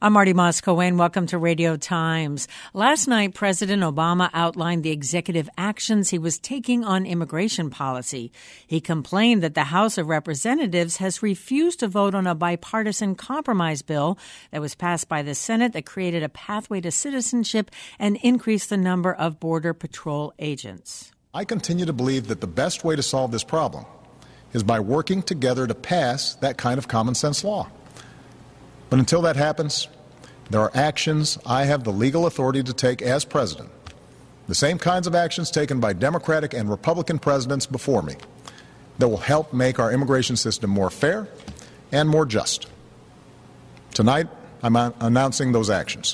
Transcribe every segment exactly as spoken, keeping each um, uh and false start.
I'm Marty Moss-Cohen. Welcome to Radio Times. Last night, President Obama outlined the executive actions he was taking on immigration policy. He complained that the House of Representatives has refused to vote on a bipartisan compromise bill that was passed by the Senate that created a pathway to citizenship and increased the number of Border Patrol agents. I continue to believe that the best way to solve this problem is by working together to pass that kind of common sense law. But until that happens, there are actions I have the legal authority to take as president, the same kinds of actions taken by Democratic and Republican presidents before me, that will help make our immigration system more fair and more just. Tonight, I'm announcing those actions.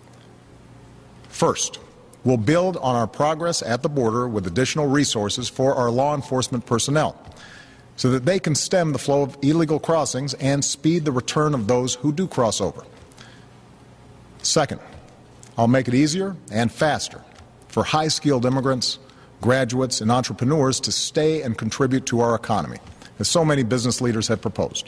First, we'll build on our progress at the border with additional resources for our law enforcement personnel, so that they can stem the flow of illegal crossings and speed the return of those who do cross over. Second, I'll make it easier and faster for high-skilled immigrants, graduates, and entrepreneurs to stay and contribute to our economy, as so many business leaders have proposed.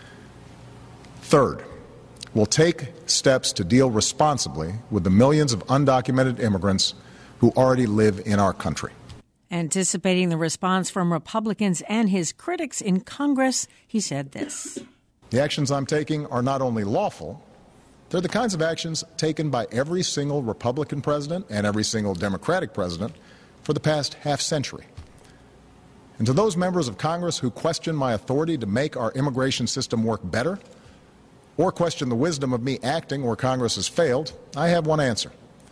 Third, we'll take steps to deal responsibly with the millions of undocumented immigrants who already live in our country. Anticipating the response from Republicans and his critics in Congress, he said this. The actions I'm taking are not only lawful, they're the kinds of actions taken by every single Republican president and every single Democratic president for the past half century. And to those members of Congress who question my authority to make our immigration system work better, or question the wisdom of me acting where Congress has failed, I have one answer.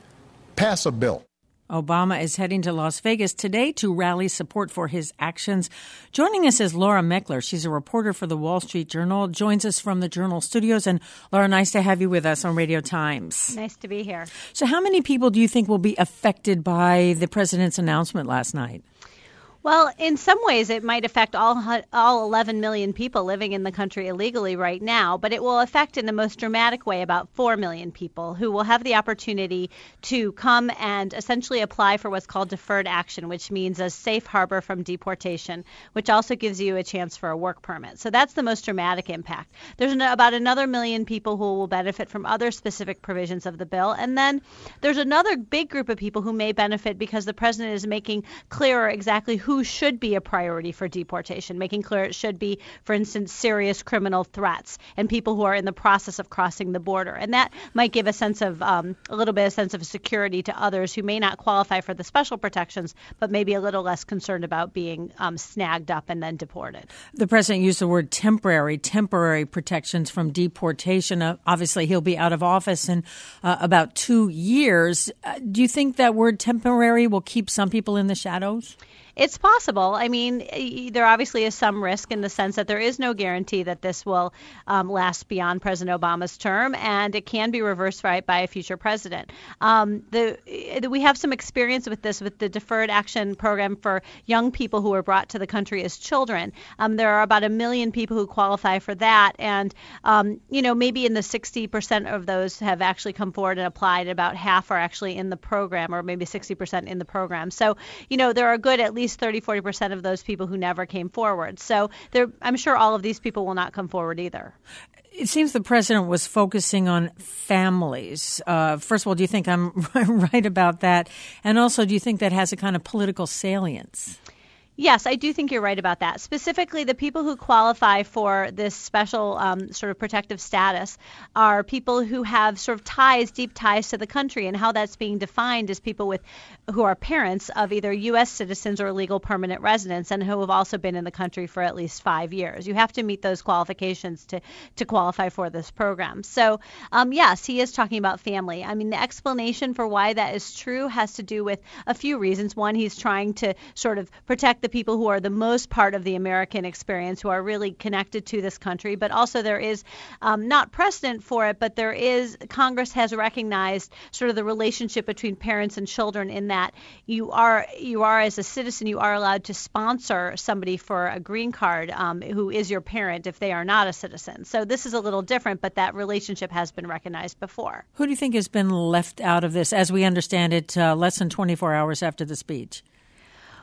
Pass a bill. Obama is heading to Las Vegas today to rally support for his actions. Joining us is Laura Meckler. She's a reporter for the Wall Street Journal, joins us from the Journal studios. And Laura, nice to have you with us on Radio Times. Nice to be here. So how many people do you think will be affected by the president's announcement last night? Well, in some ways, it might affect all all eleven million people living in the country illegally right now, but it will affect in the most dramatic way about four million people who will have the opportunity to come and essentially apply for what's called deferred action, which means a safe harbor from deportation, which also gives you a chance for a work permit. So that's the most dramatic impact. There's an, about another million people who will benefit from other specific provisions of the bill. And then there's another big group of people who may benefit because the president is making clearer exactly who who should be a priority for deportation, making clear it should be, for instance, serious criminal threats and people who are in the process of crossing the border. And that might give a sense of um, a little bit of sense of security to others who may not qualify for the special protections, but maybe a little less concerned about being um, snagged up and then deported. The president used the word temporary, temporary protections from deportation. Uh, obviously, he'll be out of office in uh, about two years. Uh, do you think that word temporary will keep some people in the shadows? It's possible. I mean, there obviously is some risk in the sense that there is no guarantee that this will um, last beyond President Obama's term, and it can be reversed right by a future president. Um, the, we have some experience with this with the Deferred Action Program for young people who were brought to the country as children. Um, there are about a million people who qualify for that, and um, you know, maybe in the sixty percent of those have actually come forward and applied. About half are actually in the program, or maybe sixty percent in the program. So, you know, there are good at least thirty, forty percent of those people who never came forward. So there, I'm sure all of these people will not come forward either. It seems the president was focusing on families. Uh, first of all, do you think I'm right about that? And also, do you think that has a kind of political salience? Yes, I do think you're right about that. Specifically, the people who qualify for this special um, sort of protective status are people who have sort of ties, deep ties to the country, and how that's being defined is people with who are parents of either U S citizens or legal permanent residents and who have also been in the country for at least five years. You have to meet those qualifications to, to qualify for this program. So, um, yes, he is talking about family. I mean, the explanation for why that is true has to do with a few reasons. One, he's trying to sort of protect the people who are the most part of the American experience, who are really connected to this country. But also there is um, not precedent for it, but there is, Congress has recognized sort of the relationship between parents and children in that you are, you are as a citizen, you are allowed to sponsor somebody for a green card um, who is your parent if they are not a citizen. So this is a little different, but that relationship has been recognized before. Who do you think has been left out of this, as we understand it, uh, less than twenty-four hours after the speech?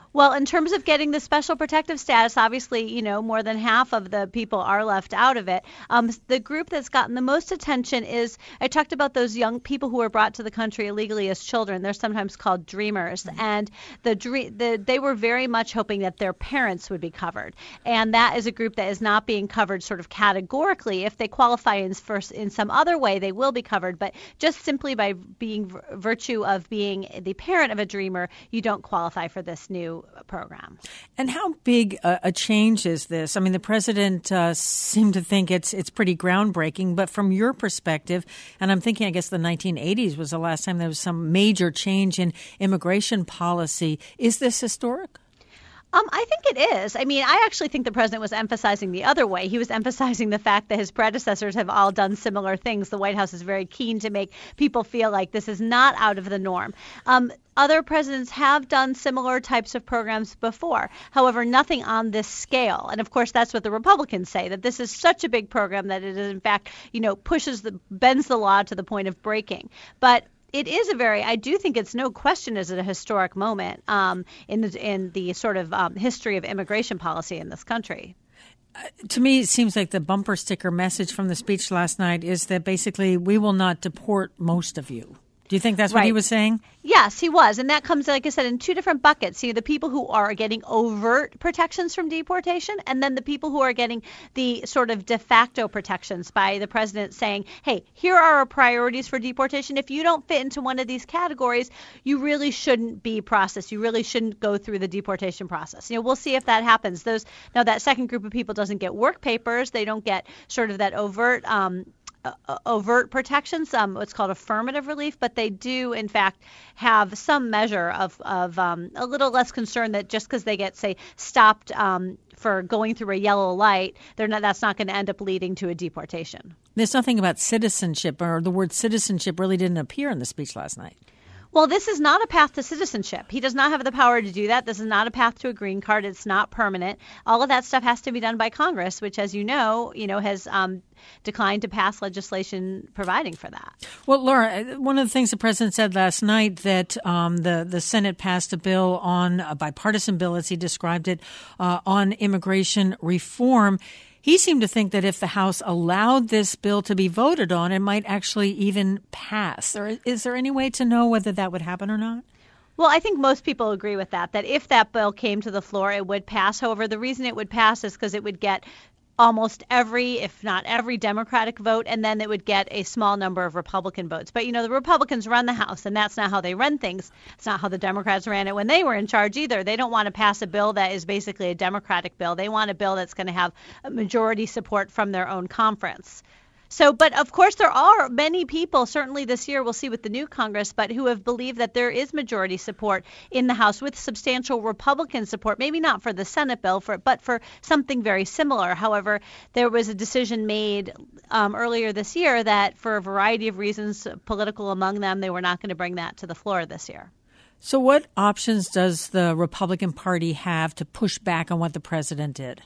Well, in terms of getting the special protective status, obviously, you know, more than half of the people are left out of it. Um, the group that's gotten the most attention is, I talked about those young people who were brought to the country illegally as children. They're sometimes called dreamers. Mm-hmm. And the, the they were very much hoping that their parents would be covered. And that is a group that is not being covered sort of categorically. If they qualify in, first, in some other way, they will be covered. But just simply by being virtue of being the parent of a dreamer, you don't qualify for this new program. And how big a, a change is this? I mean, the president uh, seemed to think it's it's pretty groundbreaking, but from your perspective, and I'm thinking, I guess the nineteen eighties was the last time there was some major change in immigration policy. Is this historic? Um, I think it is. I mean, I actually think the president was emphasizing the other way. He was emphasizing the fact that his predecessors have all done similar things. The White House is very keen to make people feel like this is not out of the norm. Um, other presidents have done similar types of programs before. However, nothing on this scale. And of course, that's what the Republicans say, that this is such a big program that it is, in fact, you know, pushes the bends the law to the point of breaking. But it is a very, I do think it's no question is it a historic moment um, in the in the sort of um, history of immigration policy in this country. Uh, to me, it seems like the bumper sticker message from the speech last night is that basically we will not deport most of you. Do you think that's what right. he was saying? Yes, he was. And that comes, like I said, in two different buckets. You know, the people who are getting overt protections from deportation, and then the people who are getting the sort of de facto protections by the president saying, hey, here are our priorities for deportation. If you don't fit into one of these categories, you really shouldn't be processed. You really shouldn't go through the deportation process. You know, we'll see if that happens. Those now, that second group of people doesn't get work papers. They don't get sort of that overt um Uh, overt protections, um, what's called affirmative relief, but they do, in fact, have some measure of, of um, a little less concern that just because they get, say, stopped um, for going through a yellow light, they're not, that's not going to end up leading to a deportation. There's nothing about citizenship, or the word citizenship really didn't appear in the speech last night. Well, this is not a path to citizenship. He does not have the power to do that. This is not a path to a green card. It's not permanent. All of that stuff has to be done by Congress, which, as you know, you know, has um, declined to pass legislation providing for that. Well, Laura, one of the things the president said last night that um, the the Senate passed a bill on a bipartisan bill, as he described it, uh, on immigration reform. He seemed to think that if the House allowed this bill to be voted on, it might actually even pass. Or is there any way to know whether that would happen or not? Well, I think most people agree with that, that if that bill came to the floor, it would pass. However, the reason it would pass is because it would get almost every, if not every, Democratic vote, and then it would get a small number of Republican votes. But, you know, the Republicans run the House, and that's not how they run things. It's not how the Democrats ran it when they were in charge either. They don't want to pass a bill that is basically a Democratic bill. They want a bill that's going to have a majority support from their own conference. So, but of course, there are many people, certainly this year, we'll see with the new Congress, but who have believed that there is majority support in the House with substantial Republican support, maybe not for the Senate bill, for but for something very similar. However, there was a decision made um, earlier this year that for a variety of reasons, political among them, they were not going to bring that to the floor this year. So what options does the Republican Party have to push back on what the president did?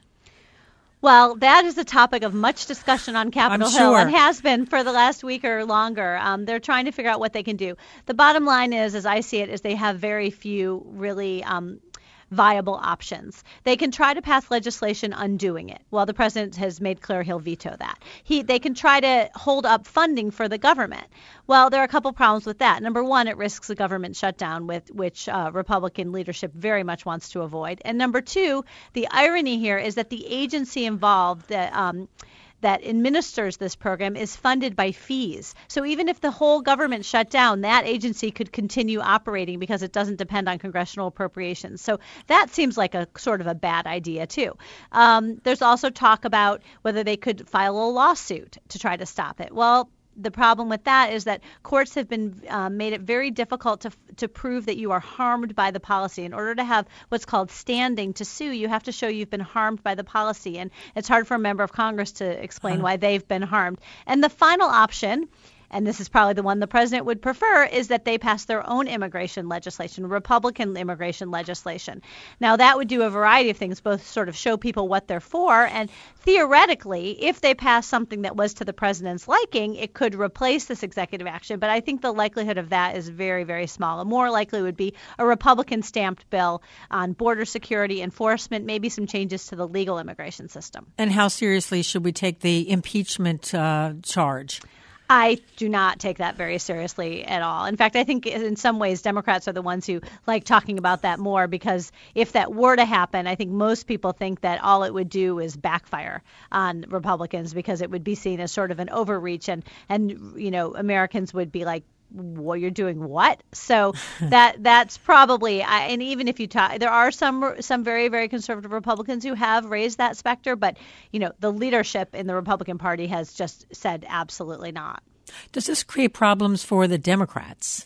Well, that is a topic of much discussion on Capitol I'm Hill sure. and has been for the last week or longer. Um, they're trying to figure out what they can do. The bottom line is, as I see it, is they have very few really um, viable options. They can try to pass legislation undoing it. Well, the president has made clear he'll veto that. He, they can try to hold up funding for the government. Well, there are a couple problems with that. Number one, it risks a government shutdown, with which uh, Republican leadership very much wants to avoid. And number two, the irony here is that the agency involved, that um, that administers this program, is funded by fees. So even if the whole government shut down, that agency could continue operating because it doesn't depend on congressional appropriations. So that seems like a sort of a bad idea, too. Um, there's also talk about whether they could file a lawsuit to try to stop it. Well, the problem with that is that courts have been uh, made it very difficult to to prove that you are harmed by the policy. In order to have what's called standing to sue, you have to show you've been harmed by the policy. And it's hard for a member of Congress to explain huh. why they've been harmed. And the final option, and this is probably the one the president would prefer, is that they pass their own immigration legislation, Republican immigration legislation. Now, that would do a variety of things, both sort of show people what they're for, and theoretically, if they pass something that was to the president's liking, it could replace this executive action. But I think the likelihood of that is very, very small. A more likely would be a Republican-stamped bill on border security enforcement, maybe some changes to the legal immigration system. And how seriously should we take the impeachment uh, charge? I do not take that very seriously at all. In fact, I think in some ways Democrats are the ones who like talking about that more, because if that were to happen, I think most people think that all it would do is backfire on Republicans, because it would be seen as sort of an overreach, and, and you know, Americans would be like, well, you're doing what? So that that's probably, and even if you talk, there are some some very, very conservative Republicans who have raised that specter, but, you know, the leadership in the Republican Party has just said absolutely not. Does this create problems for the Democrats?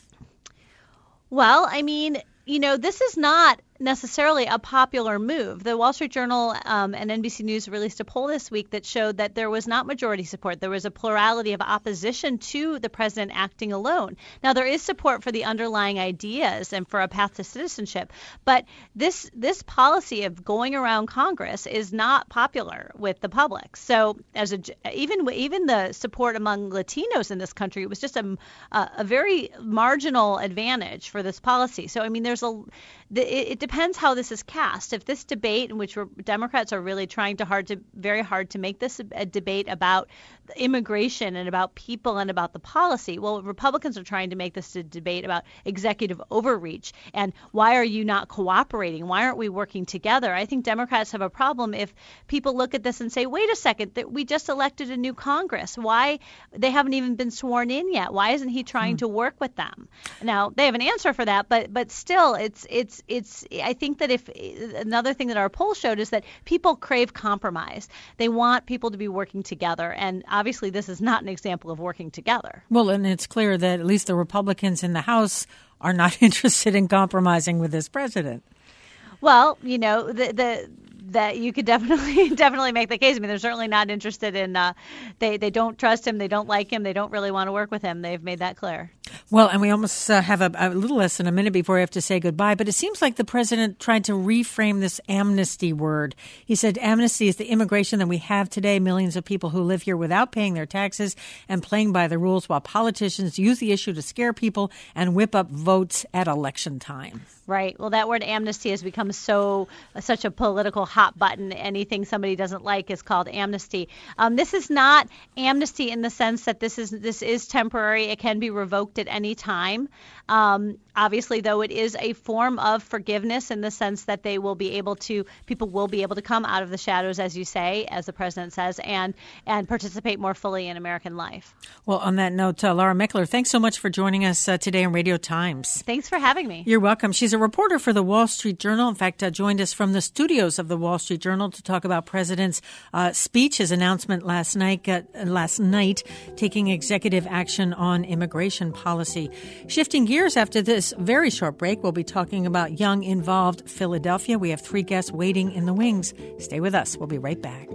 Well, I mean, you know, this is not necessarily a popular move. The Wall Street Journal um, and N B C News released a poll this week that showed that there was not majority support. There was a plurality of opposition to the president acting alone. Now, there is support for the underlying ideas and for a path to citizenship, but this this policy of going around Congress is not popular with the public. So, as a even even the support among Latinos in this country, it was just a a, a very marginal advantage for this policy. So, I mean, there's a it, it depends how this is cast. If this debate, in which we're, Democrats are really trying to hard to very hard to make this a, a debate about immigration and about people and about the policy, well, Republicans are trying to make this a debate about executive overreach and why are you not cooperating? Why aren't we working together? I think Democrats have a problem if people look at this and say, wait a second, that we just elected a new Congress. Why they haven't even been sworn in yet? Why isn't he trying hmm. to work with them? Now, they have an answer for that, but but still, it's it's it's. I think that if another thing that our poll showed is that people crave compromise. They want people to be working together, and obviously this is not an example of working together. Well, and it's clear that at least the Republicans in the House are not interested in compromising with this president. Well, you know, the the that you could definitely definitely make the case. I mean, they're certainly not interested in. Uh, they they don't trust him. They don't like him. They don't really want to work with him. They've made that clear. Well, and we almost uh, have a, a little less than a minute before we have to say goodbye. But it seems like the president tried to reframe this amnesty word. He said amnesty is the immigration that we have today. Millions of people who live here without paying their taxes and playing by the rules, while politicians use the issue to scare people and whip up votes at election time. Right. Well, that word amnesty has become so such a political hot button. Anything somebody doesn't like is called amnesty. Um, this is not amnesty in the sense that this is this is temporary. It can be revoked at any time. Um, obviously, though, it is a form of forgiveness in the sense that they will be able to people will be able to come out of the shadows, as you say, as the president says, and and participate more fully in American life. Well, on that note, uh, Laura Meckler, thanks so much for joining us uh, today on Radio Times. Thanks for having me. You're welcome. She's a reporter for the Wall Street Journal. In fact, uh, joined us from the studios of the Wall Street Journal to talk about President's uh, speech, his announcement last night, uh, last night, taking executive action on immigration policy. Shifting gears after this very short break, we'll be talking about young, involved Philadelphia. We have three guests waiting in the wings. Stay with us. We'll be right back.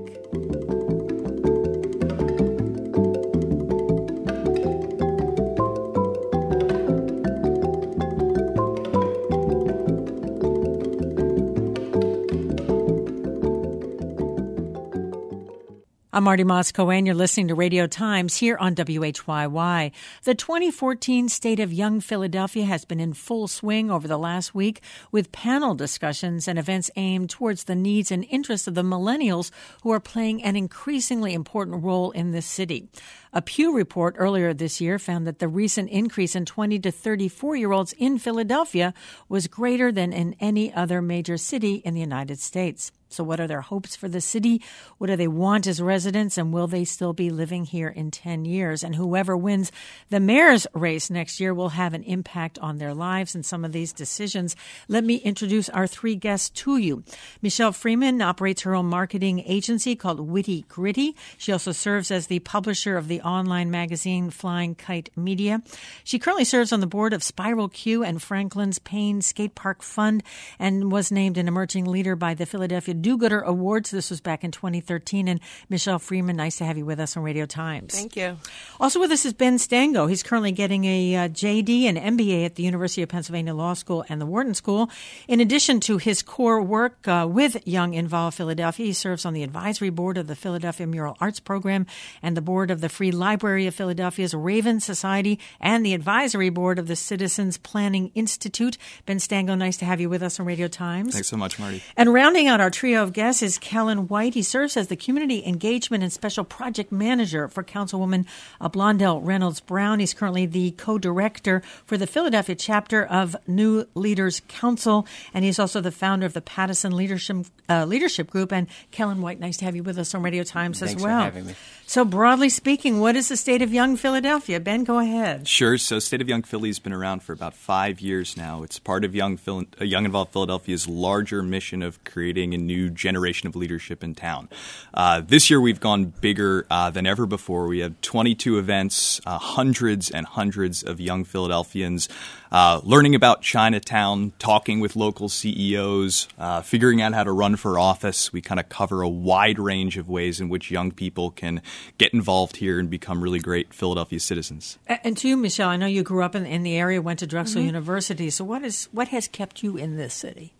I'm Marty Moss-Cohen. You're listening to Radio Times here on W H Y Y. The twenty fourteen State of Young Philadelphia has been in full swing over the last week with panel discussions and events aimed towards the needs and interests of the millennials who are playing an increasingly important role in this city. A Pew report earlier this year found that the recent increase in twenty to thirty-four-year-olds in Philadelphia was greater than in any other major city in the United States. So what are their hopes for the city? What do they want as residents? And will they still be living here in ten years? And whoever wins the mayor's race next year will have an impact on their lives and some of these decisions. Let me introduce our three guests to you. Michelle Freeman operates her own marketing agency called Witty Gritty. She also serves as the publisher of the online magazine Flying Kite Media. She currently serves on the board of Spiral Q and Franklin's Payne Skate Park Fund and was named an emerging leader by the Philadelphia Do-Gooder Awards. This was back in twenty thirteen. And Michelle Freeman, nice to have you with us on Radio Times. Thank you. Also with us is Ben Stango. He's currently getting a uh, J D and M B A at the University of Pennsylvania Law School and the Wharton School. In addition to his core work uh, with Young Involve Philadelphia, he serves on the advisory board of the Philadelphia Mural Arts Program and the board of the Free Library of Philadelphia's Raven Society and the advisory board of the Citizens Planning Institute. Ben Stango, nice to have you with us on Radio Times. Thanks so much, Marty. And rounding out our trio of guests is Kellen White. He serves as the Community Engagement and Special Project Manager for Councilwoman uh, Blondell Reynolds Brown. He's currently the co-director for the Philadelphia chapter of New Leaders Council, and he's also the founder of the Pattison Leadership uh, Leadership Group. And Kellen White, nice to have you with us on Radio Times Thanks as well. For having me. So broadly speaking, what is the state of Young Philadelphia? Ben, go ahead. Sure. So State of Young Philly has been around for about five years now. It's part of Young, Phil- uh, Young Involve Philadelphia's larger mission of creating a new generation of leadership in town. Uh, this year we've gone bigger uh, than ever before. We have twenty-two events, uh, hundreds and hundreds of young Philadelphians uh, learning about Chinatown, talking with local C E Os, uh, figuring out how to run for office. We kind of cover a wide range of ways in which young people can get involved here and become really great Philadelphia citizens. And to you, Michelle, I know you grew up in, in the area, went to Drexel Mm-hmm. University. So what is what has kept you in this city?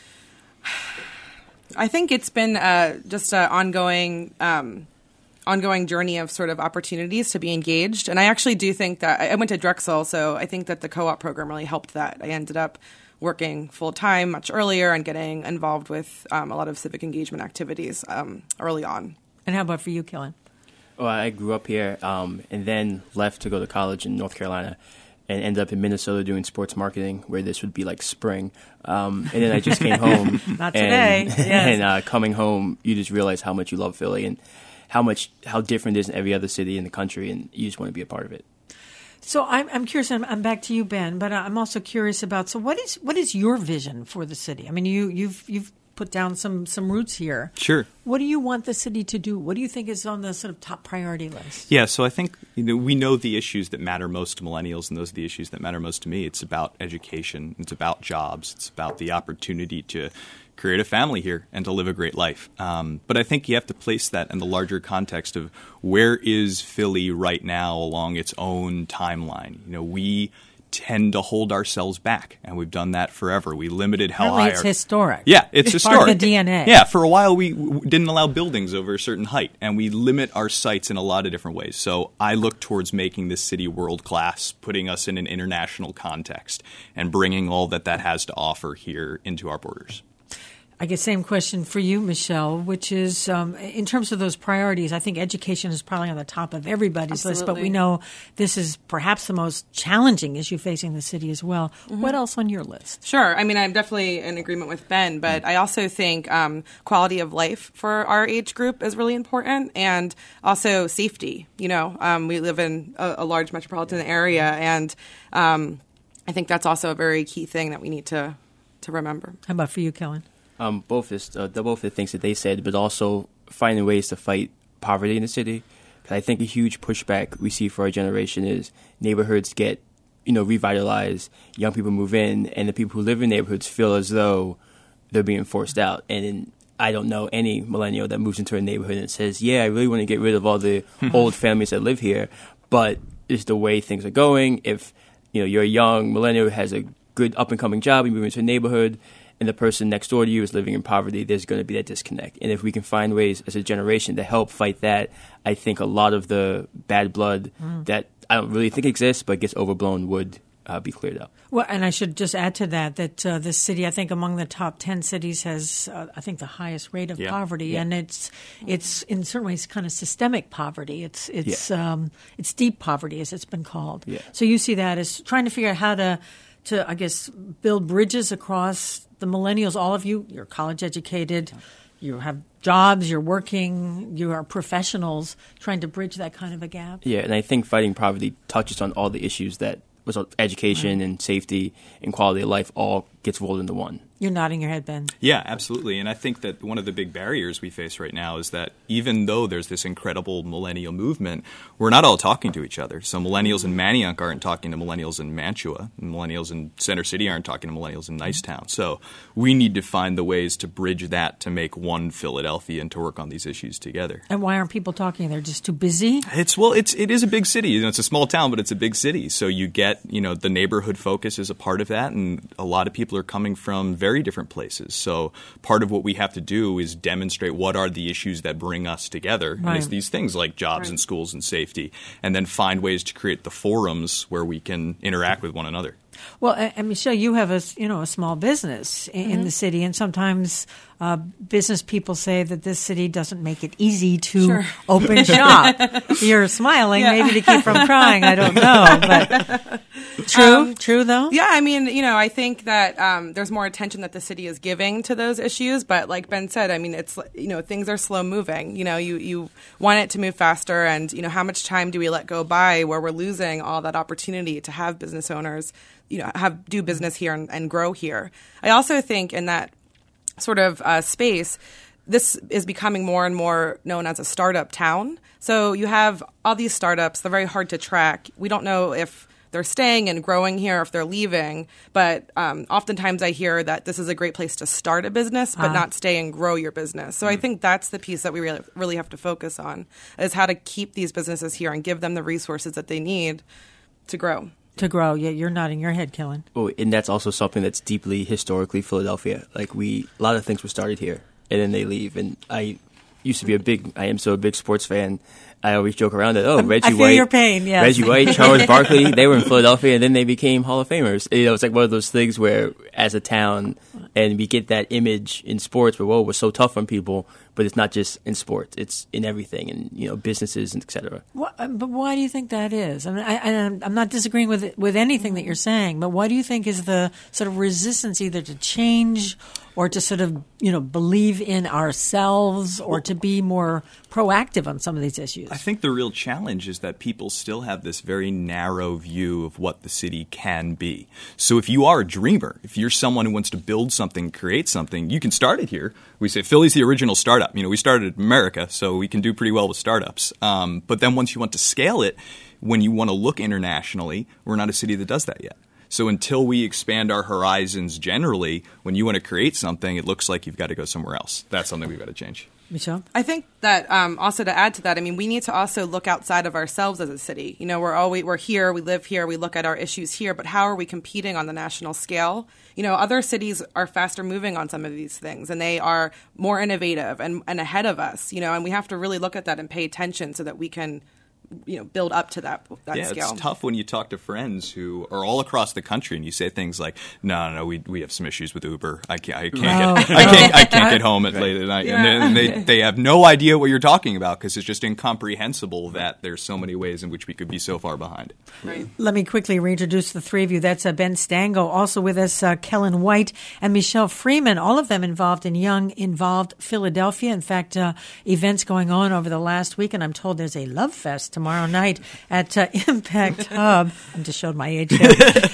I think it's been uh, just an ongoing, um, ongoing journey of sort of opportunities to be engaged. And I actually do think that I went to Drexel, so I think that the co-op program really helped that. I ended up working full time much earlier and getting involved with um, a lot of civic engagement activities um, early on. And how about for you, Kellen? Well, I grew up here um, and then left to go to college in North Carolina and ended up in Minnesota doing sports marketing, where this would be like spring. Um, and then I just came home. Not and, today. Yes. And uh, coming home, you just realize how much you love Philly and how much how different it is in every other city in the country, and you just want to be a part of it. So I'm, I'm curious. I'm, I'm back to you, Ben, but I'm also curious about. So what is what is your vision for the city? I mean, you you've you've put down some some roots here. Sure. What do you want the city to do? What do you think is on the sort of top priority list? Yeah, so I think you know, we know the issues that matter most to millennials, and those are the issues that matter most to me. It's about education. It's about jobs. It's about the opportunity to create a family here and to live a great life. Um, but I think you have to place that in the larger context of where is Philly right now along its own timeline. You know, we tend to hold ourselves back, and we've done that forever. We limited how Apparently high it's our, historic. Yeah, it's, it's historic. part of the D N A. Yeah, for a while we w- didn't allow buildings over a certain height, and we limit our sites in a lot of different ways. So I look towards making this city world class, putting us in an international context, and bringing all that that has to offer here into our borders. I guess same question for you, Michelle, which is um, in terms of those priorities, I think education is probably on the top of everybody's list, but we Absolutely. know this is perhaps the most challenging issue facing the city as well. Mm-hmm. What else on your list? Sure. I mean, I'm definitely in agreement with Ben, but I also think um, quality of life for our age group is really important, and also safety. You know, um, we live in a, a large metropolitan area, and um, I think that's also a very key thing that we need to to remember. How about for you, Kellen? Um, both is uh, the both the things that they said, but also finding ways to fight poverty in the city. 'Cause I think a huge pushback we see for our generation is neighborhoods get, you know, revitalized, young people move in, and the people who live in neighborhoods feel as though they're being forced out. And in, I don't know any millennial that moves into a neighborhood and says, "Yeah, I really want to get rid of all the old families that live here," but it's the way things are going. If you know you're a young millennial who has a good up and coming job, you move into a neighborhood, and the person next door to you is living in poverty, there's going to be that disconnect. And if we can find ways as a generation to help fight that, I think a lot of the bad blood mm. that I don't really think exists but gets overblown would uh, be cleared up. Well, and I should just add to that that uh, this city, I think, among the top ten cities, has uh, I think the highest rate of yeah. poverty, yeah. and it's it's in certain ways kind of systemic poverty. It's it's yeah. um, it's deep poverty, as it's been called. Yeah. So you see that as trying to figure out how to to I guess build bridges across the millennials. All of you, you're college educated. You have jobs, you're working, you are professionals trying to bridge that kind of a gap. Yeah, and I think fighting poverty touches on all the issues that was education right. and safety and quality of life all gets rolled into one. You're nodding your head, Ben. Yeah, absolutely. And I think that one of the big barriers we face right now is that even though there's this incredible millennial movement, we're not all talking to each other. So millennials in Manayunk aren't talking to millennials in Mantua. And millennials in Center City aren't talking to millennials in Nicetown. So we need to find the ways to bridge that to make one Philadelphia and to work on these issues together. And why aren't people talking? They're just too busy? It's well, it's it is a big city. You know, it's a small town, but it's a big city. So you get, you know, the neighborhood focus is a part of that, and a lot of people are coming from very very different places. So part of what we have to do is demonstrate what are the issues that bring us together. Right. And it's these things like jobs right. and schools and safety, and then find ways to create the forums where we can interact with one another. Well, and Michelle, you have a you know a small business in, Mm-hmm. in the city, and sometimes uh, business people say that this city doesn't make it easy to Sure. open shop. You're smiling, Yeah. maybe to keep from crying. I don't know, but true, Um, true though. Yeah, I mean, you know, I think that um, there's more attention that the city is giving to those issues. But like Ben said, I mean, it's, you know, things are slow moving. You know, you, you want it to move faster. And, you know, how much time do we let go by where we're losing all that opportunity to have business owners, you know, have do business here and, and grow here. I also think in that sort of uh, space, this is becoming more and more known as a startup town. So you have all these startups. They're very hard to track. We don't know if they're staying and growing here, if they're leaving. But um, oftentimes I hear that this is a great place to start a business, but Ah. not stay and grow your business. So I think that's the piece that we really, really have to focus on, is how to keep these businesses here and give them the resources that they need to grow. To grow, yeah, you're nodding your head, Killen. Oh, and that's also something that's deeply historically Philadelphia. Like we, a lot of things were started here, and then they leave. And I used to be a big, I am so a big sports fan. I always joke around that, oh, Reggie I feel White, your pain, yes. Reggie White, Charles Barkley, they were in Philadelphia, and then they became Hall of Famers. You know, it's like one of those things where, as a town, and we get that image in sports where, whoa, we're so tough on people, but it's not just in sports; it's in everything, and you know, businesses and et cetera. What, but why do you think that is? I mean, I, I, I'm not disagreeing with with anything that you're saying, but why do you think is the sort of resistance either to change or to sort of, you know, believe in ourselves or to be more proactive on some of these issues? I think the real challenge is that people still have this very narrow view of what the city can be. So if you are a dreamer, if you're someone who wants to build something, create something, you can start it here. We say Philly's the original startup. You know, we started in America, so we can do pretty well with startups. Um, but then once you want to scale it, when you want to look internationally, we're not a city that does that yet. So until we expand our horizons generally, when you want to create something, it looks like you've got to go somewhere else. That's something we've got to change. Michelle? I think that um, also to add to that, I mean, we need to also look outside of ourselves as a city. You know, we're always we're here, we live here, we look at our issues here, but how are we competing on the national scale? You know, other cities are faster moving on some of these things, and they are more innovative and, and ahead of us. You know, and we have to really look at that and pay attention so that we can, you know, build up to that that yeah, scale. It's tough when you talk to friends who are all across the country and you say things like, "No, no, no, we we have some issues with Uber. I can't, I can't, Oh. get, I can't, I can't get home at late at night." Yeah. And they, they they have no idea what you're talking about because it's just incomprehensible that there's so many ways in which we could be so far behind. Right. Let me quickly reintroduce the three of you. That's uh, Ben Stango, also with us, uh, Kellen White and Michelle Freeman, all of them involved in Young Involved Philadelphia. In fact, uh, events going on over the last week, and I'm told there's a Love Fest tomorrow night at uh, Impact Hub. I just showed my age there.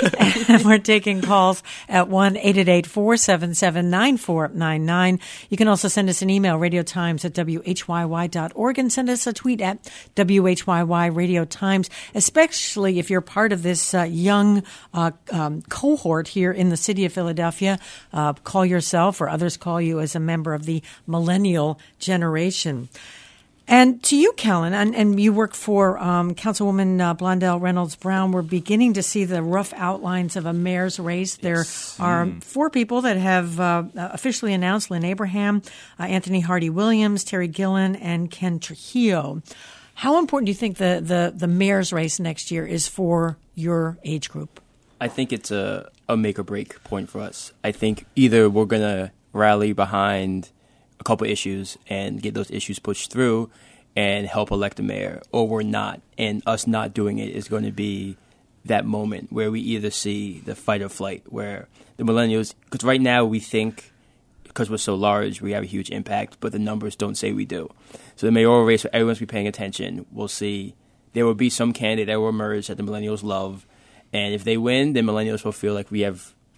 And we're taking calls at one eight eight eight, four seven seven, nine four nine nine. You can also send us an email, radiotimes at w h y y dot org, and send us a tweet at W H Y Y Radio Times, especially if you're part of this uh, young uh, um, cohort here in the city of Philadelphia. Uh, call yourself, or others call you, as a member of the millennial generation. And to you, Kellen, and, and you work for um, Councilwoman uh, Blondell Reynolds Brown, we're beginning to see the rough outlines of a mayor's race. There are four people that have uh, officially announced: Lynn Abraham, uh, Anthony Hardy Williams, Terry Gillen, and Ken Trujillo. How important do you think the, the, the mayor's race next year is for your age group? I think it's a, a make or break point for us. I think either we're going to rally behind a couple issues and get those issues pushed through and help elect a mayor, or we're not. And us not doing it is going to be that moment where we either see the fight or flight, where the millennials, because right now we think because we're so large, we have a huge impact, but the numbers don't say we do. So the mayoral race, where everyone's be paying attention, we'll see there will be some candidate that will emerge that the millennials love. And if they win, then millennials will feel like we have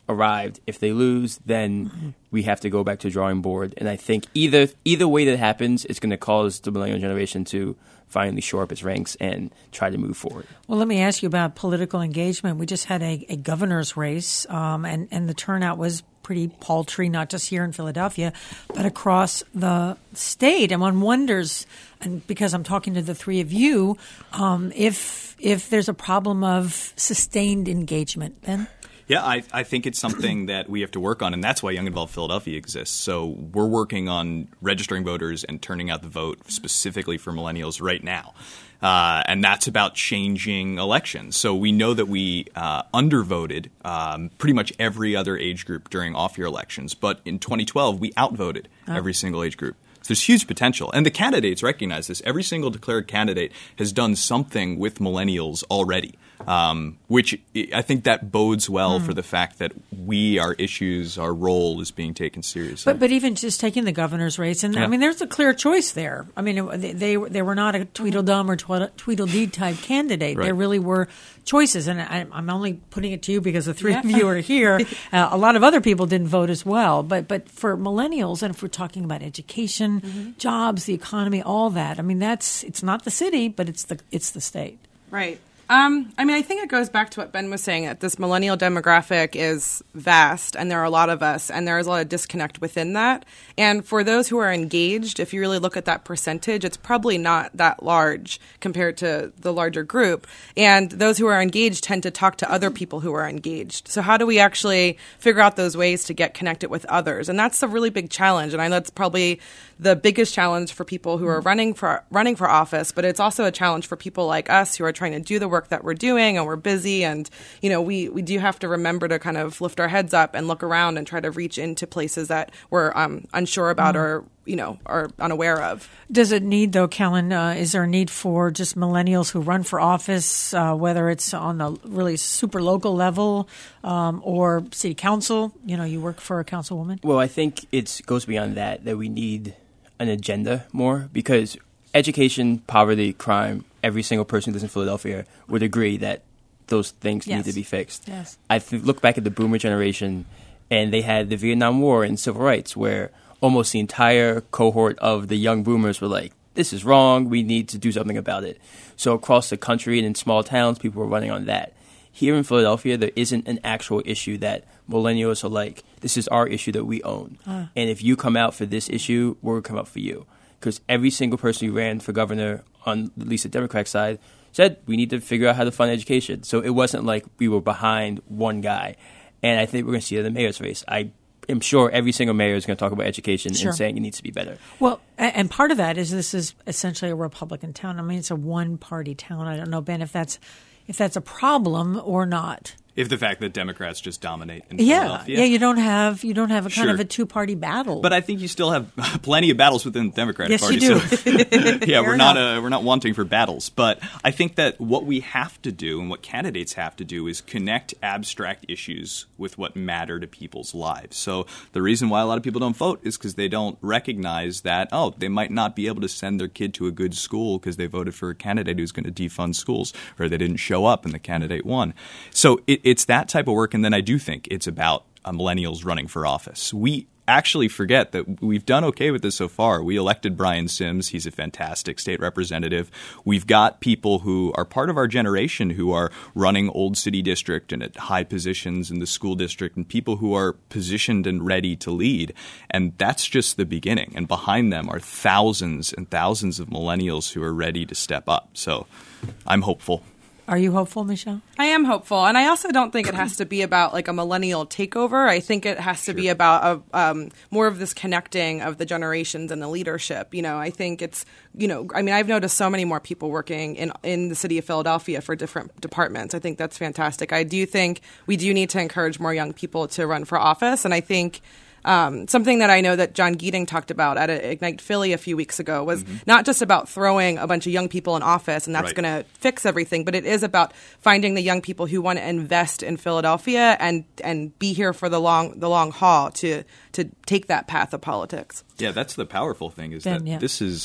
arrived. If they lose, then mm-hmm. we have to go back to the drawing board. And I think either either way that happens, it's going to cause the millennial generation to finally shore up its ranks and try to move forward. Well, let me ask you about political engagement. We just had a, a governor's race, um, and, and the turnout was pretty paltry, not just here in Philadelphia, but across the state. And one wonders, and because I'm talking to the three of you, um, if if there's a problem of sustained engagement. Ben? Yeah, I, I think it's something that we have to work on, and that's why Young Involved Philadelphia exists. So we're working on registering voters and turning out the vote specifically for millennials right now. Uh, and that's about changing elections. So we know that we uh, undervoted um, pretty much every other age group during off-year elections. But in twenty twelve, we outvoted oh. every single age group. So there's huge potential. And the candidates recognize this. Every single declared candidate has done something with millennials already. Um, which I think that bodes well mm. for the fact that we, our issues, our role is being taken seriously. But but even just taking the governor's race, and yeah. I mean, there's a clear choice there. I mean, it, they, they they were not a Tweedledum or Tweedledee type candidate. Right. There really were choices, and I, I'm only putting it to you because the three yeah. of you are here. Uh, a lot of other people didn't vote as well. But but for millennials, and if we're talking about education, mm-hmm. jobs, the economy, all that, I mean, that's it's not the city, but it's the it's the state. Right. Um, I mean, I think it goes back to what Ben was saying, that this millennial demographic is vast, and there are a lot of us, and there is a lot of disconnect within that. And for those who are engaged, if you really look at that percentage, it's probably not that large compared to the larger group. And those who are engaged tend to talk to other people who are engaged. So how do we actually figure out those ways to get connected with others? And that's a really big challenge, and I know that's probably the biggest challenge for people who are running for running for office, but it's also a challenge for people like us who are trying to do the work that we're doing, and we're busy, and you know we, we do have to remember to kind of lift our heads up and look around and try to reach into places that we're um, unsure about mm. or you know are unaware of. Does it need though, Kellen? Uh, is there a need for just millennials who run for office, uh, whether it's on the really super local level um, or city council? You know, you work for a councilwoman. Well, I think it goes beyond that. That we need an agenda more, because education, poverty, crime, every single person who lives in Philadelphia would agree that those things yes. need to be fixed. Yes. I th- look back at the boomer generation, and they had the Vietnam War and civil rights, where almost the entire cohort of the young boomers were like, this is wrong, we need to do something about it. So across the country and in small towns, people were running on that. Here in Philadelphia, there isn't an actual issue that millennials are like, this is our issue that we own. Uh. And if you come out for this issue, we're going to come out for you. Because every single person who ran for governor on at least the Democratic side said we need to figure out how to fund education. So it wasn't like we were behind one guy. And I think we're going to see it in the mayor's race. I am sure every single mayor is going to talk about education sure. and saying it needs to be better. Well, and part of that is this is essentially a Republican town. I mean, it's a one-party town. I don't know, Ben, if that's if that's a problem or not. If the fact that Democrats just dominate in yeah, Philadelphia. Yeah, you don't have you don't have a kind sure. of a two-party battle. But I think you still have plenty of battles within the Democratic yes, Party. Yes, you do. So, yeah, we're enough. not uh, we're not wanting for battles. But I think that what we have to do and what candidates have to do is connect abstract issues with what matter to people's lives. So the reason why a lot of people don't vote is because they don't recognize that, oh, they might not be able to send their kid to a good school because they voted for a candidate who's going to defund schools, or they didn't show up and the candidate won. So it, it's that type of work. And then I do think it's about uh, millennials running for office. We actually forget that we've done okay with this so far. We elected Brian Sims. He's a fantastic state representative. We've got people who are part of our generation who are running Old City District and at high positions in the school district, and people who are positioned and ready to lead. And that's just the beginning. And behind them are thousands and thousands of millennials who are ready to step up. So I'm hopeful. Are you hopeful, Michelle? I am hopeful. And I also don't think it has to be about like a millennial takeover. I think it has to sure. be about a, um, more of this connecting of the generations and the leadership. You know, I think it's, you know, I mean, I've noticed so many more people working in, in the city of Philadelphia for different departments. I think that's fantastic. I do think we do need to encourage more young people to run for office. And I think Um, something that I know that John Geeding talked about at Ignite Philly a few weeks ago was mm-hmm. not just about throwing a bunch of young people in office and that's right. going to fix everything, but it is about finding the young people who want to invest in Philadelphia and and be here for the long the long haul to to take that path of politics. Yeah, that's the powerful thing is ben, that yeah. this is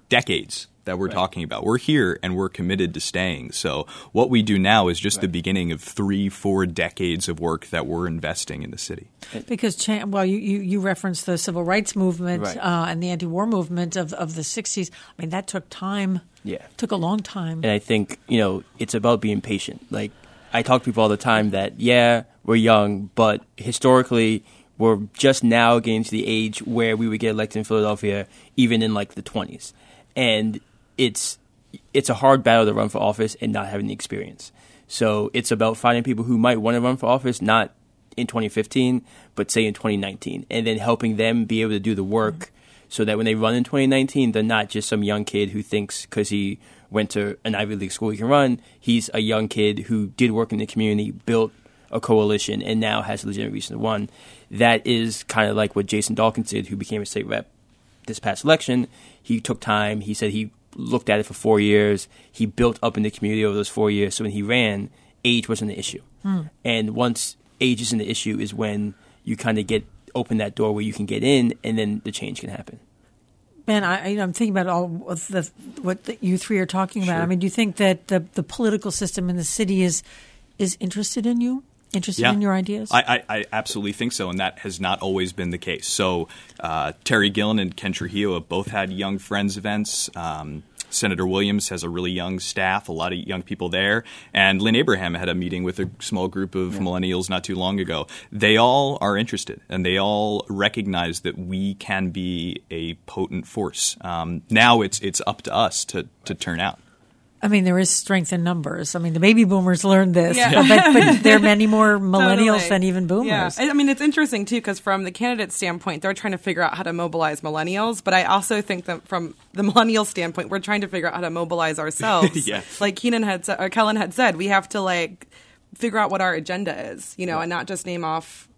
decades that we're right. talking about. We're here and we're committed to staying. So what we do now is just right. the beginning of three, four decades of work that we're investing in the city. Because, well, you, you, you referenced the civil rights movement right. uh, and the anti-war movement of, of the sixties. I mean, that took time. Yeah. Took a long time. And I think, you know, it's about being patient. Like, I talk to people all the time that, yeah, we're young, but historically we're just now getting to the age where we would get elected in Philadelphia, even in, like, the twenties. And it's it's a hard battle to run for office and not having the experience. So it's about finding people who might want to run for office, not in twenty fifteen, but say in twenty nineteen, and then helping them be able to do the work mm-hmm. so that when they run in twenty nineteen, they're not just some young kid who thinks because he went to an Ivy League school he can run. He's a young kid who did work in the community, built a coalition, and now has a legitimate reason to run. That is kind of like what Jason Dawkins did, who became a state rep this past election. He took time. He said he looked at it for four years. He built up in the community over those four years. So when he ran, age wasn't an issue. Hmm. And once age isn't an issue is when you kind of get open that door where you can get in, and then the change can happen. Man, I, you know, I'm thinking about all of the what the, you three are talking about. Sure. I mean, do you think that the, the political system in the city is is interested in you? Interested yeah. in your ideas? I, I, I absolutely think so, and that has not always been the case. So uh, Terry Gillen and Ken Trujillo have both had Young Friends events. Um, Senator Williams has a really young staff, a lot of young people there. And Lynn Abraham had a meeting with a small group of yeah. millennials not too long ago. They all are interested, and they all recognize that we can be a potent force. Um, now it's it's up to us to, to turn out. I mean, there is strength in numbers. I mean, the baby boomers learned this, yeah. but, but there are many more millennials totally. than even boomers. Yeah. I mean, it's interesting, too, because from the candidate standpoint, they're trying to figure out how to mobilize millennials. But I also think that from the millennial standpoint, we're trying to figure out how to mobilize ourselves. yeah. Like Keenan had, or Kellen had said, we have to, like, figure out what our agenda is, you know, yeah. and not just name off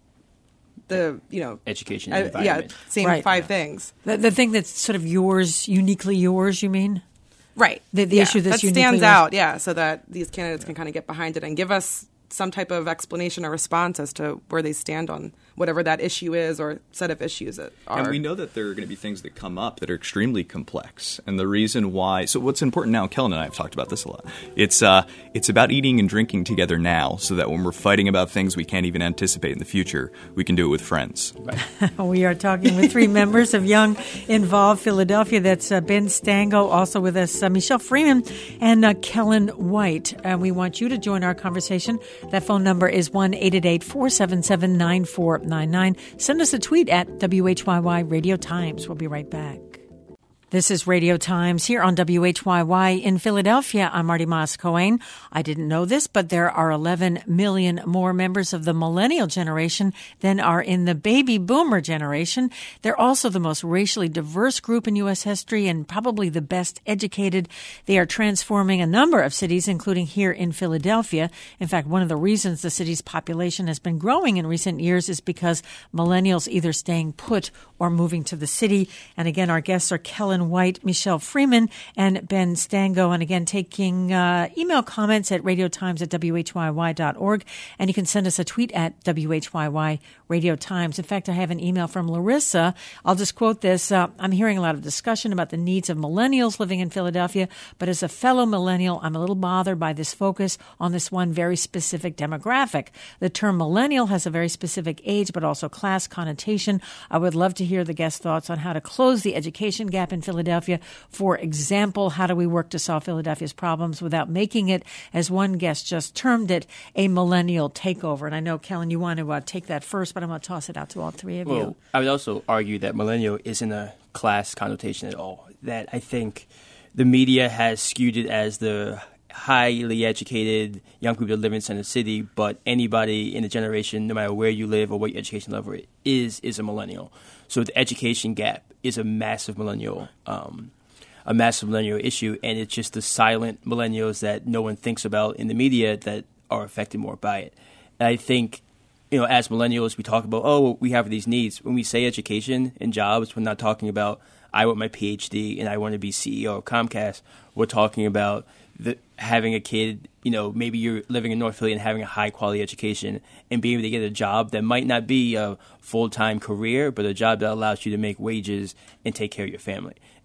the, you know, education and uh, yeah, same right. five yeah. things. The, the thing that's sort of yours, uniquely yours, you mean? Right. The, the yeah. issue that's that uniquely stands yours. out, yeah, so that these candidates can kind of get behind it and give us some type of explanation or response as to where they stand on whatever that issue is or set of issues that are. And we know that there are going to be things that come up that are extremely complex. And the reason why – so what's important now, Kellen and I have talked about this a lot. It's uh, it's about eating and drinking together now so that when we're fighting about things we can't even anticipate in the future, we can do it with friends. Right. We are talking with three members of Young Involved Philadelphia. That's uh, Ben Stango, also with us, uh, Michelle Freeman, and uh, Kellen White. And we want you to join our conversation. That phone number is one eight eight eight, four seven seven, nine four nine nine. Send us a tweet at W H Y Y Radio Times. We'll be right back. This is Radio Times here on W H Y Y in Philadelphia. I'm Marty Moss-Cohen. I didn't know this, but there are eleven million more members of the millennial generation than are in the baby boomer generation. They're also the most racially diverse group in U S history and probably the best educated. They are transforming a number of cities, including here in Philadelphia. In fact, one of the reasons the city's population has been growing in recent years is because millennials either staying put or moving to the city. And again, our guests are Kellen White, Michelle Freeman, and Ben Stango. And again, taking uh, email comments at radiotimes at W H Y Y dot org. And you can send us a tweet at W H Y Y Radio Times. In fact, I have an email from Larissa. I'll just quote this. Uh, I'm hearing a lot of discussion about the needs of millennials living in Philadelphia, but as a fellow millennial, I'm a little bothered by this focus on this one very specific demographic. The term millennial has a very specific age, but also class connotation. I would love to hear the guest thoughts on how to close the education gap in Philadelphia. For example, how do we work to solve Philadelphia's problems without making it, as one guest just termed it, a millennial takeover? And I know, Kellen, you want to uh, take that first, but I'm going to toss it out to all three of well, you. I would also argue that millennial isn't a class connotation at all. That I think the media has skewed it as the highly educated young people that live in Center City, but anybody in the generation, no matter where you live or what your education level is, is a millennial. So the education gap is a massive millennial, um, a massive millennial issue, and it's just the silent millennials that no one thinks about in the media that are affected more by it. And I think, you know, as millennials, we talk about, oh, we have these needs. When we say education and jobs, we're not talking about, I want my P H D and I want to be C E O of Comcast. We're talking about the, having a kid, you know, maybe you're living in North Philly and having a high-quality education and being able to get a job that might not be a full-time career, but a job that allows you to make wages and take care of your family.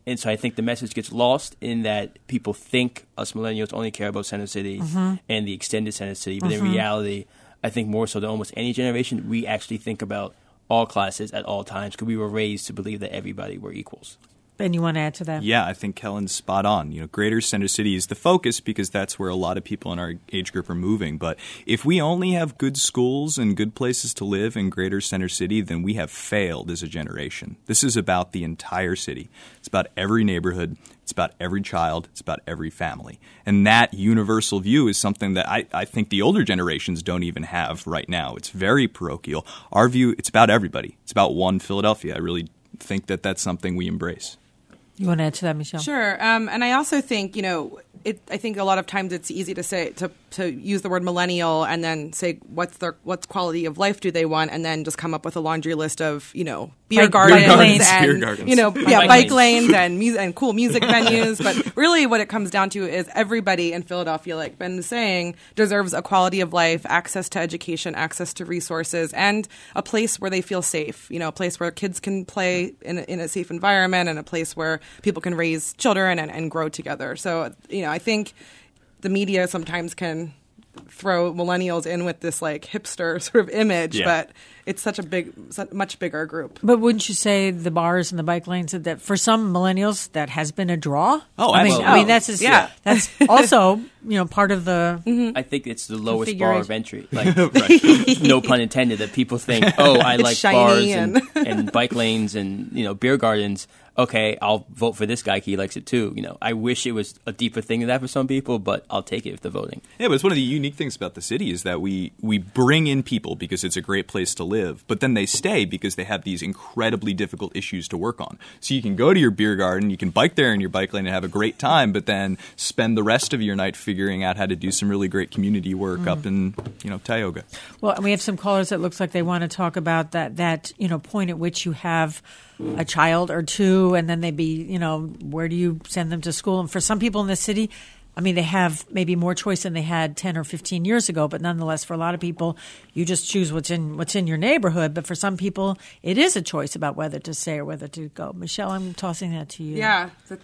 And so I think the message gets lost in that people think us millennials only care about Center City mm-hmm. and the extended Center City. But mm-hmm. in reality, I think more so than almost any generation, we actually think about all classes at all times because we were raised to believe that everybody were equals. Ben, you want to add to that? Yeah, I think Kellen's spot on. You know, Greater Center City is the focus because that's where a lot of people in our age group are moving. But if we only have good schools and good places to live in Greater Center City, then we have failed as a generation. This is about the entire city. It's about every neighborhood. It's about every child. It's about every family. And that universal view is something that I, I think the older generations don't even have right now. It's very parochial. Our view, it's about everybody. It's about one Philadelphia. I really think that that's something we embrace. You want to add to that, Michelle? Sure. Um, and I also think, you know, it, I think a lot of times it's easy to say to, to use the word millennial and then say what's their what's quality of life do they want, and then just come up with a laundry list of, you know, beer Bike, gardens, beer gardens and beer gardens. you know yeah Bike bike lanes. lanes and music and cool music venues. But really, what it comes down to is everybody in Philadelphia, like Ben was saying, deserves a quality of life, access to education, access to resources, and a place where they feel safe. You know, a place where kids can play in a, in a safe environment, and a place where people can raise children and, and grow together. So, you know, I think the media sometimes can throw millennials in with this like hipster sort of image, Yeah. but it's such a big, such much bigger group. But wouldn't you say the bars and the bike lanes that, that for some millennials that has been a draw? Oh, I mean, absolutely. I mean that's just, Yeah. that's also you know part of the. I think it's the lowest bar of Configuration. entry. Like, no pun intended, that people think, oh, I It's like shiny bars and, and- and bike lanes and, you know, beer gardens. Okay, I'll vote for this guy. He likes it too. You know, I wish it was a deeper thing than that for some people, but I'll take it if they're voting. Yeah, but it's one of the unique things about the city is that we, we bring in people because it's a great place to live, but then they stay because they have these incredibly difficult issues to work on. So you can go to your beer garden, you can bike there in your bike lane and have a great time, but then spend the rest of your night figuring out how to do some really great community work mm. up in, you know, Tioga. Well, and we have some callers that looks like they want to talk about that that you know point at which you have a child or two, and then they be, you know, where do you send them to school? And for some people in the city, I mean, they have maybe more choice than they had ten or fifteen years ago, but nonetheless, for a lot of people, you just choose what's in what's in your neighborhood. But for some people, it is a choice about whether to stay or whether to go. Michelle, I'm tossing that to you. Yeah. That,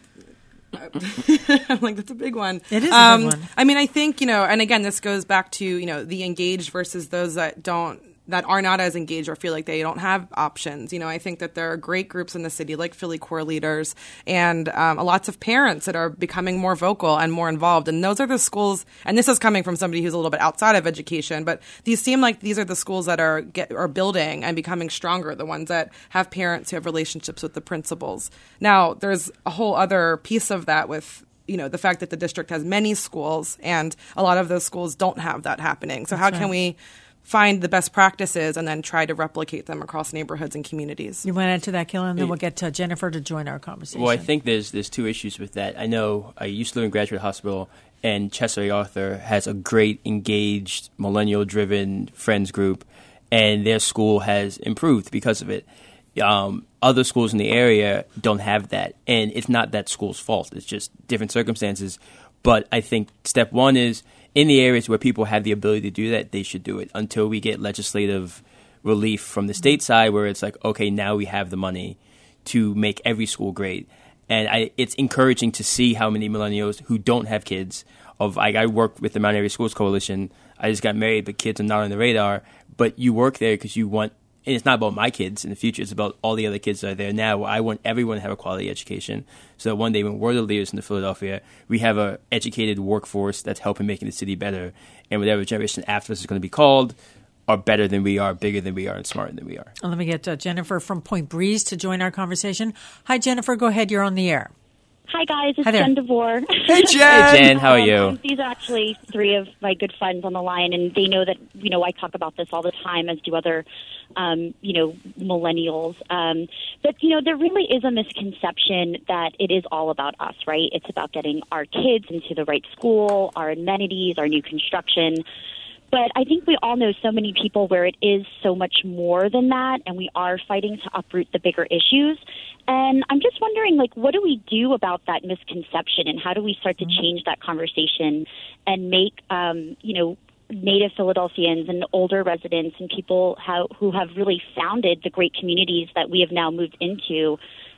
I'm like, that's a big one. It is a um, big one. I mean, I think, you know, and again, this goes back to, you know, the engaged versus those that don't, that are not as engaged or feel like they don't have options. You know, I think that there are great groups in the city like Philly Core Leaders and um, lots of parents that are becoming more vocal and more involved. And those are the schools, and this is coming from somebody who's a little bit outside of education, but these seem like these are the schools that are get, are building and becoming stronger, the ones that have parents who have relationships with the principals. Now, there's a whole other piece of that with, you know, the fact that the district has many schools and a lot of those schools don't have that happening. So That's how right. can we find the best practices and then try to replicate them across neighborhoods and communities? You want to add to that, Killen, and then we'll get to Jennifer to join our conversation. Well, I think there's there's two issues with that. I know I used to live in Graduate Hospital, and Chester Arthur has a great, engaged, millennial-driven friends group, and their school has improved because of it. Um, other schools in the area don't have that, and it's not that school's fault. It's just different circumstances. But I think step one is, in the areas where people have the ability to do that, they should do it until we get legislative relief from the state side where it's like, okay, now we have the money to make every school great. And I, it's encouraging to see how many millennials who don't have kids, of I, I work with the Mount Airy Schools Coalition. I just got married, but kids are not on the radar. But you work there because you want, and it's not about my kids in the future, it's about all the other kids that are there now. I want everyone to have a quality education so that one day when we're the leaders in the Philadelphia, we have an educated workforce that's helping making the city better. And whatever generation after us is going to be called are better than we are, bigger than we are, and smarter than we are. And let me get uh, Jennifer from Point Breeze to join our conversation. Hi, Jennifer. Go ahead. You're on the air. Hi, guys. It's Hi there. Jen DeVore. Hey, Jen! Hey, Jen, how are you? Um, these are actually three of my good friends on the line, and they know that, you know, I talk about this all the time, as do other, um, you know, millennials. Um, but, you know, there really is a misconception that it is all about us, right? It's about getting our kids into the right school, our amenities, our new construction. But I think we all know so many people where it is so much more than that, and we are fighting to uproot the bigger issues. And I'm just wondering, like, what do we do about that misconception, and how do we start to change that conversation and make, um, you know, native Philadelphians and older residents and people how, who have really founded the great communities that we have now moved into,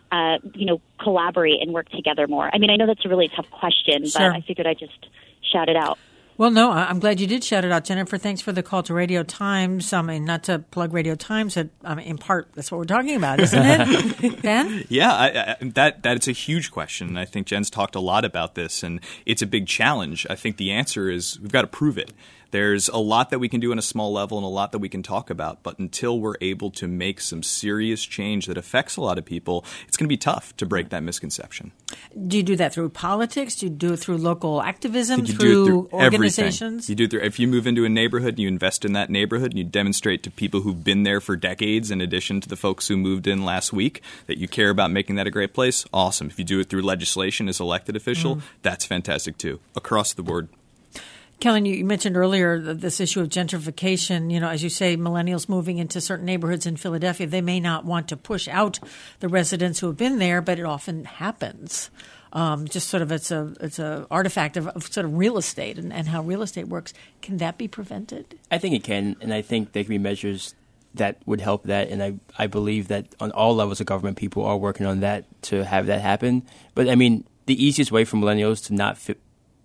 uh, you know, collaborate and work together more? I mean, I know that's a really tough question, but Sure. I figured I'd just shout it out. Well, no, I- I'm glad you did shout it out, Jennifer. Thanks for the call to Radio Times. I mean, not to plug Radio Times, but I mean, in part, that's what we're talking about, isn't it? Ben? Yeah, I, I, that that's a huge question, and I think Jen's talked a lot about this, and it's a big challenge. I think the answer is we've got to prove it. There's a lot that we can do on a small level and a lot that we can talk about, but until we're able to make some serious change that affects a lot of people, it's going to be tough to break that misconception. Do you do that through politics? Do you do it through local activism, You through, do it through organizations? everything. You do it through, if you move into a neighborhood and you invest in that neighborhood and you demonstrate to people who've been there for decades, in addition to the folks who moved in last week, that you care about making that a great place, awesome. If you do it through legislation as elected official, mm. that's fantastic too, across the board. Kellen, you mentioned earlier this issue of gentrification. You know, as you say, millennials moving into certain neighborhoods in Philadelphia, they may not want to push out the residents who have been there, but it often happens. Um, just sort of it's a it's a artifact of, of sort of real estate and, and how real estate works. Can that be prevented? I think it can, and I think there can be measures that would help that. And I, I believe that on all levels of government, people are working on that to have that happen. But I mean, the easiest way for millennials to not fit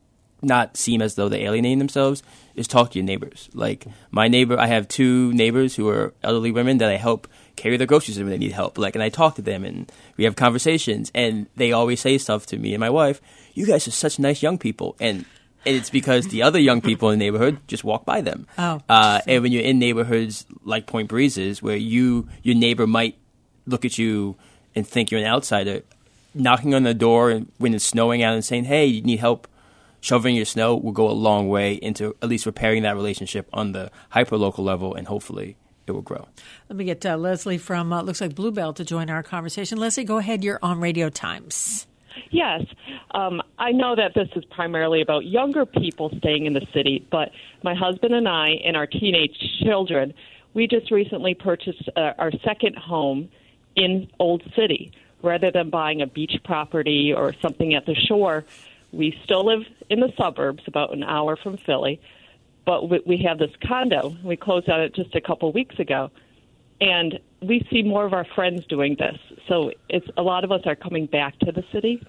not seem as though they alienate themselves is talk to your neighbors. Like my neighbor, I have two neighbors who are elderly women that I help carry their groceries when they need help. Like, and I talk to them and we have conversations, and they always say stuff to me and my wife. You guys are such nice young people, and it's because the other young people in the neighborhood just walk by them. Oh, uh, and when you're in neighborhoods like Point Breezes, where you your neighbor might look at you and think you're an outsider, knocking on the door when it's snowing out and saying, "Hey, you need help shoveling your snow," will go a long way into at least repairing that relationship on the hyper-local level, and hopefully it will grow. Let me get uh, Leslie from, uh, looks like Bluebell, to join our conversation. Leslie, go ahead. You're on Radio Times. Yes. Um, I know that this is primarily about younger people staying in the city, but my husband and I and our teenage children, we just recently purchased uh, our second home in Old City. Rather than buying a beach property or something at the shore, we still live in the suburbs, about an hour from Philly, but we, we have this condo. We closed on it just a couple weeks ago, and we see more of our friends doing this. So it's a lot of us are coming back to the city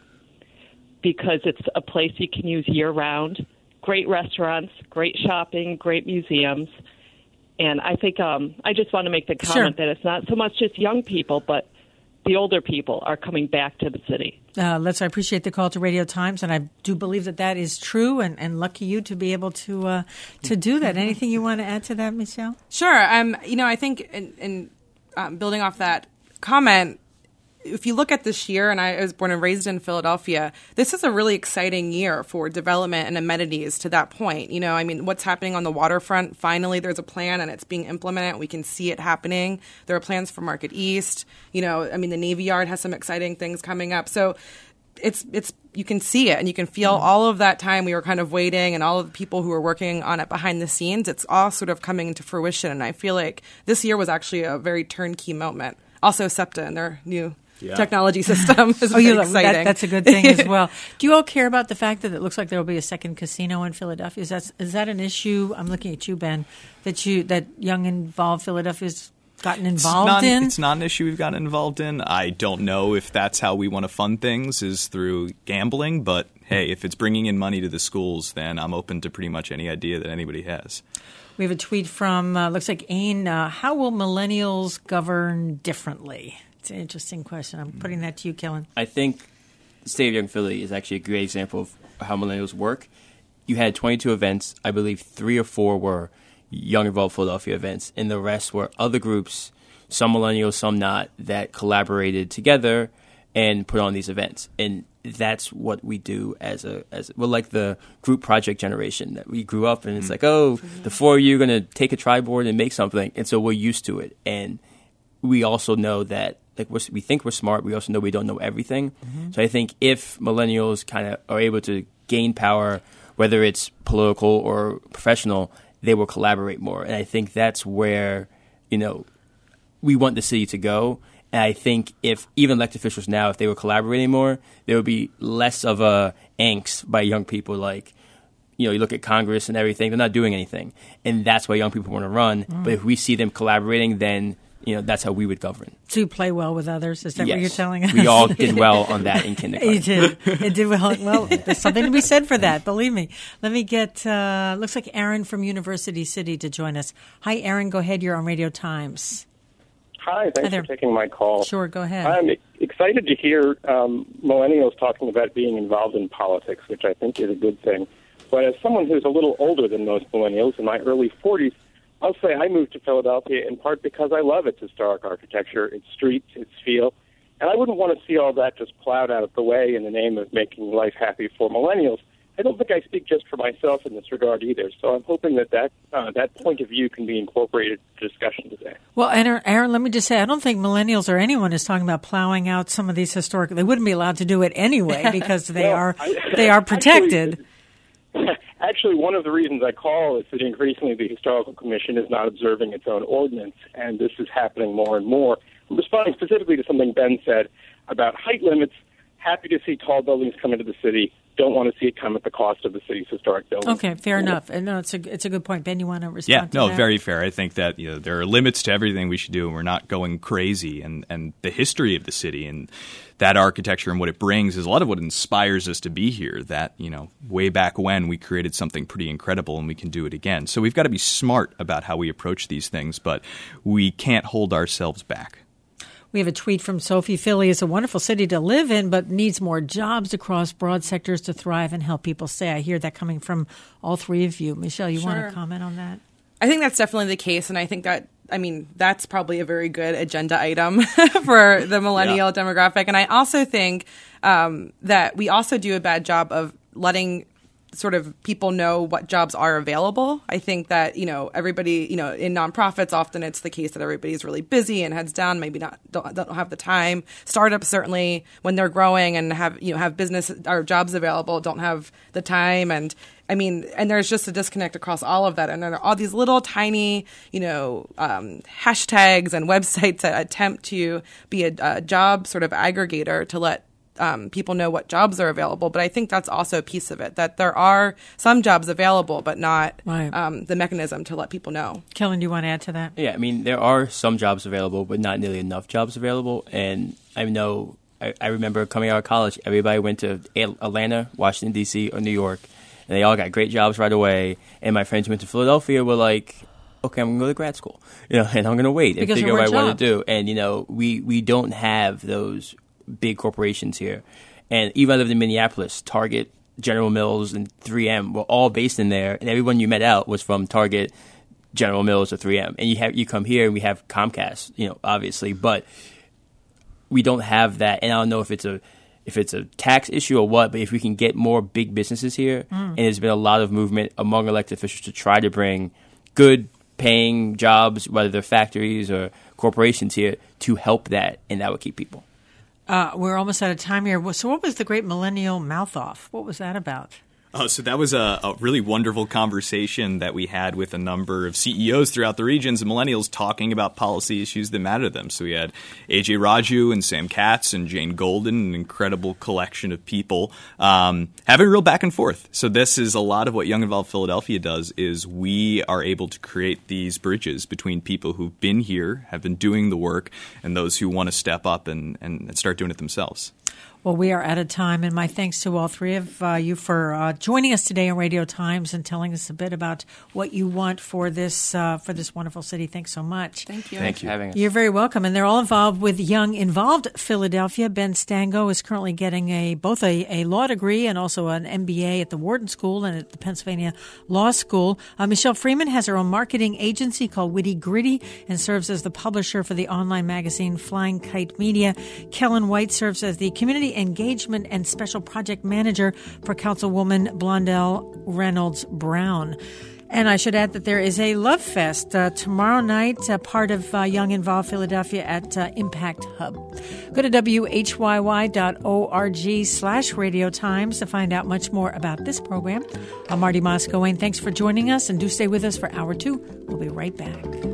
because it's a place you can use year-round, great restaurants, great shopping, great museums. And I think um, I just want to make the comment Sure. that it's not so much just young people, but the older people are coming back to the city. Uh, let's I appreciate the call to Radio Times, and I do believe that that is true, and, and lucky you to be able to uh, to do that. Anything you want to add to that, Michelle? Sure. Um, you know, I think in, in um, building off that comment, if you look at this year, and I was born and raised in Philadelphia, this is a really exciting year for development and amenities to that point. You know, I mean, what's happening on the waterfront, finally there's a plan and it's being implemented. We can see it happening. There are plans for Market East. You know, I mean, the Navy Yard has some exciting things coming up. So it's, it's, you can see it and you can feel mm-hmm. all of that time we were kind of waiting and all of the people who were working on it behind the scenes. It's all sort of coming into fruition. And I feel like this year was actually a very turnkey moment. Also, SEPTA and their new Yeah. technology system is oh, you exciting. That, that's a good thing as well. Do you all care about the fact that it looks like there will be a second casino in Philadelphia? Is that is that an issue? I'm looking at you, Ben. That you that young involved Philadelphia's gotten involved it's not, in. It's not an issue we've gotten involved in. I don't know if that's how we want to fund things, is through gambling. But hey, if it's bringing in money to the schools, then I'm open to pretty much any idea that anybody has. We have a tweet from uh, looks like Ain. Uh, how will millennials govern differently? It's an interesting question. I'm putting that to you, Kellen. I think the State of Young Philly is actually a great example of how millennials work. You had twenty-two events. I believe three or four were Young Involved Philadelphia events, and the rest were other groups, some millennials, some not, that collaborated together and put on these events. And that's what we do as a as we're like the group project generation that we grew up and it's like, oh, the four of you are going to take a triboard and make something, and so we're used to it. And we also know that. Like we're, we think we're smart, we also know we don't know everything. Mm-hmm. So I think if millennials kind of are able to gain power, whether it's political or professional, they will collaborate more. And I think that's where, you know, we want the city to go. And I think if even elected officials now, if they were collaborating more, there would be less of a angst by young people. Like, you know, you look at Congress and everything, they're not doing anything. And that's why young people want to run. Mm. But if we see them collaborating, then you know, that's how we would govern. To play well with others, is that yes. what you're telling us? We all did well on that in kindergarten. You did. It did well. Well, there's something to be said for that, believe me. Let me get, uh, looks like Aaron from University City to join us. Hi, Aaron. Go ahead. You're on Radio Times. Hi. Thanks Hi for taking my call. Sure. Go ahead. I'm excited to hear um, millennials talking about being involved in politics, which I think is a good thing. But as someone who's a little older than most millennials, in my early forties, I'll say I moved to Philadelphia in part because I love its historic architecture, its streets, its feel, and I wouldn't want to see all that just plowed out of the way in the name of making life happy for millennials. I don't think I speak just for myself in this regard either, so I'm hoping that that, uh, that point of view can be incorporated into discussion today. Well, Aaron, Aaron, let me just say, I don't think millennials or anyone is talking about plowing out some of these historic. They wouldn't be allowed to do it anyway because they no, are I, they are protected. Actually, Actually, one of the reasons I call is that increasingly the Historical Commission is not observing its own ordinance, and this is happening more and more. I'm responding specifically to something Ben said about height limits. Happy to see tall buildings come into the city. Don't want to see it come at the cost of the city's historic buildings. Okay, fair enough. And no, it's a it's a good point. Ben, you want to respond yeah, to no, that? very fair. I think that you know there are limits to everything we should do, and we're not going crazy. And, and the history of the city and that architecture and what it brings is a lot of what inspires us to be here. That, you know, way back when we created something pretty incredible and we can do it again. So we've got to be smart about how we approach these things, but we can't hold ourselves back. We have a tweet from Sophie. Philly is a wonderful city to live in, but needs more jobs across broad sectors to thrive and help people stay. I hear that coming from all three of you. Michelle, you Sure. want to comment on that? I think that's definitely the case, and I think that, I mean, that's probably a very good agenda item for the millennial yeah. demographic. And I also think um, that we also do a bad job of letting sort of people know what jobs are available. I think that, you know, everybody, you know, in nonprofits, often it's the case that everybody's really busy and heads down, maybe not, don't, don't have the time. Startups, certainly, when they're growing and have, you know, have business or jobs available, don't have the time. And I mean, and there's just a disconnect across all of that. And there are all these little tiny, you know, um, hashtags and websites that attempt to be a, a job sort of aggregator to let Um, people know what jobs are available. But I think that's also a piece of it, that there are some jobs available, but not right. um, the mechanism to let people know. Kellen, do you want to add to that? Yeah, I mean, there are some jobs available, but not nearly enough jobs available. And I know, I, I remember coming out of college, everybody went to Atlanta, Washington, D C, or New York, and they all got great jobs right away. And my friends who went to Philadelphia were like, okay, I'm going to go to grad school, you know, and I'm going to wait and because figure out what I want to jobs. do. And, you know, we, we don't have those big corporations here. And even I lived in Minneapolis, Target, General Mills, and three M were all based in there, and everyone you met out was from Target, General Mills, or three M. And you have you come here and we have Comcast, you know, obviously, but we don't have that. And I don't know if it's a if it's a tax issue or what, but if we can get more big businesses here, mm. and there's been a lot of movement among elected officials to try to bring good paying jobs, whether they're factories or corporations here, to help that, and that would keep people. Uh, we're almost out of time here. So what was the Great Millennial Mouth-Off? What was that about? Oh, so that was a, a really wonderful conversation that we had with a number of C E Os throughout the regions and millennials talking about policy issues that matter to them. So we had A J Raju and Sam Katz and Jane Golden, an incredible collection of people um, having a real back and forth. So this is a lot of what Young Involved Philadelphia does, is we are able to create these bridges between people who've been here, have been doing the work, and those who want to step up and, and start doing it themselves. Well, we are out of time, and my thanks to all three of uh, you for uh, joining us today on Radio Times and telling us a bit about what you want for this uh, for this wonderful city. Thanks so much. Thank you. Thanks for having us. You're very welcome, and they're all involved with Young Involved Philadelphia. Ben Stango is currently getting a both a, a law degree and also an M B A at the Wharton School and at the Pennsylvania Law School. Uh, Michelle Freeman has her own marketing agency called Witty Gritty and serves as the publisher for the online magazine Flying Kite Media. Kellen White serves as the community engagement and special project manager for Councilwoman Blondell Reynolds Brown. And I should add that there is a Love Fest uh, tomorrow night, uh, part of uh, Young Involved Philadelphia at uh, Impact Hub. Go to W H Y Y dot org slash Radio Times to find out much more about this program. I'm Marty Moscow, and thanks for joining us, and do stay with us for hour two. We'll be right back.